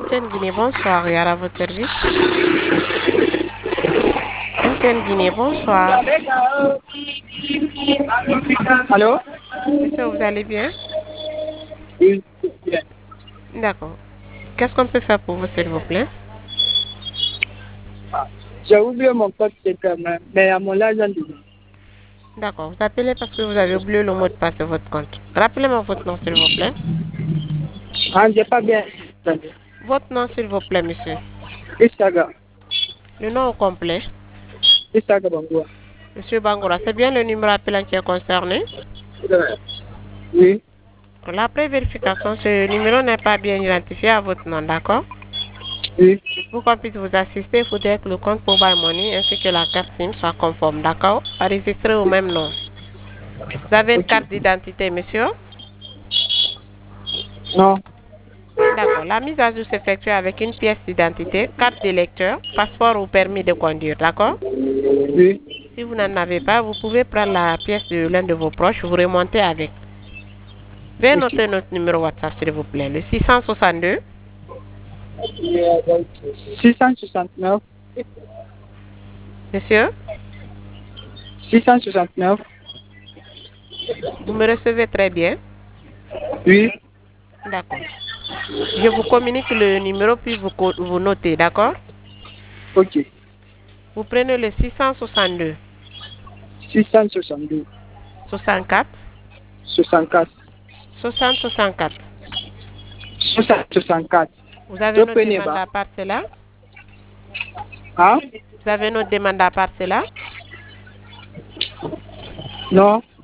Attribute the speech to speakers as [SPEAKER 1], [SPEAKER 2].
[SPEAKER 1] MTN Guinée, bonsoir. Yara à votre service. MTN Guinée, bonsoir.
[SPEAKER 2] Allô?
[SPEAKER 1] Monsieur, vous allez bien?
[SPEAKER 2] Oui, bien.
[SPEAKER 1] D'accord. Qu'est-ce qu'on peut faire pour vous, s'il vous plaît?
[SPEAKER 2] J'ai oublié mon code secret, mais à mon agent dit.
[SPEAKER 1] D'accord. Vous appelez parce que vous avez oublié le mot de passe de votre compte. Rappelez-moi votre nom, s'il vous plaît.
[SPEAKER 2] Ah, j'ai pas bien entendu.
[SPEAKER 1] Votre nom, s'il vous plaît, monsieur.
[SPEAKER 2] Instagram.
[SPEAKER 1] Le nom au complet.
[SPEAKER 2] Instagram, Bangoua.
[SPEAKER 1] Monsieur Bangoura, c'est bien le numéro appelant qui est concerné?
[SPEAKER 2] Oui,
[SPEAKER 1] Après vérification, ce numéro n'est pas bien identifié à votre nom, d'accord?
[SPEAKER 2] oui.
[SPEAKER 1] Pour qu'on puisse vous assister, il faudrait que le compte Mobile Money ainsi que la carte SIM soient conformes, d'accord? Enregistrés au même nom. Vous avez une
[SPEAKER 2] Ok.
[SPEAKER 1] carte d'identité, monsieur?
[SPEAKER 2] Non.
[SPEAKER 1] D'accord. La mise à jour s'effectue avec une pièce d'identité, carte d'électeur, passeport ou permis de conduire, d'accord?
[SPEAKER 2] Oui.
[SPEAKER 1] Si vous n'en avez pas, vous pouvez prendre la pièce de l'un de vos proches, vous remontez avec. Veuillez
[SPEAKER 2] Ok.
[SPEAKER 1] noter notre numéro WhatsApp, s'il vous plaît. Le 662,
[SPEAKER 2] 669.
[SPEAKER 1] monsieur,
[SPEAKER 2] 669.
[SPEAKER 1] vous me recevez très bien?
[SPEAKER 2] Oui.
[SPEAKER 1] D'accord. Je vous communique le numéro puis vous notez, d'accord?
[SPEAKER 2] Ok.
[SPEAKER 1] Vous prenez le 662,
[SPEAKER 2] 662.
[SPEAKER 1] 64,
[SPEAKER 2] 64.
[SPEAKER 1] 60, 64.
[SPEAKER 2] 64.
[SPEAKER 1] Vous avez
[SPEAKER 2] Je
[SPEAKER 1] notre
[SPEAKER 2] prenais
[SPEAKER 1] demande
[SPEAKER 2] pas.
[SPEAKER 1] à part cela?
[SPEAKER 2] Hein?
[SPEAKER 1] Vous avez notre demande à part cela?
[SPEAKER 2] Non.